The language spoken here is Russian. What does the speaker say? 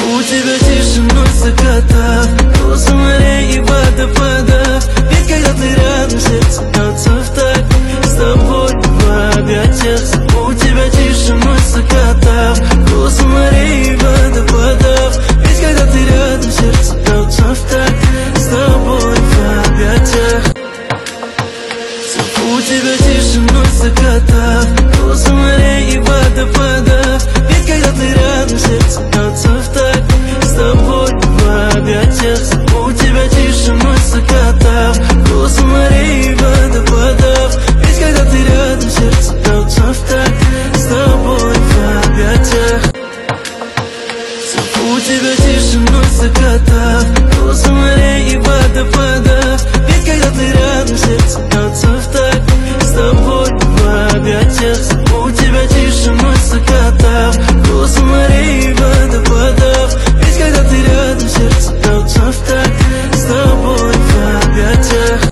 Зову тебя тишиной закатов, голосом морей и водопадов. Ведь когда ты рядом, сердце бьется в такт с тобой в объятиях. Зову тебя тишиной закатов, голосом морей и водопадов. Ведь когда ты рядом, сердце бьется в такт с тобой в объятиях. Зову тебя тишиной закатов, голосом морей и водопадов. Ведь когда ты рядом, сердце бьется в такт с тобой в объятиях. Зову тебя тишиной закатов, голосом морей и водопадов. Ведь когда ты рядом, сердце бьется в такт с тобой в объятиях. Зову тебя тишиной закатов, голосом морей и водопадов. Ведь когда ты рядом, сердце бьется в такт с тобой в объятиях.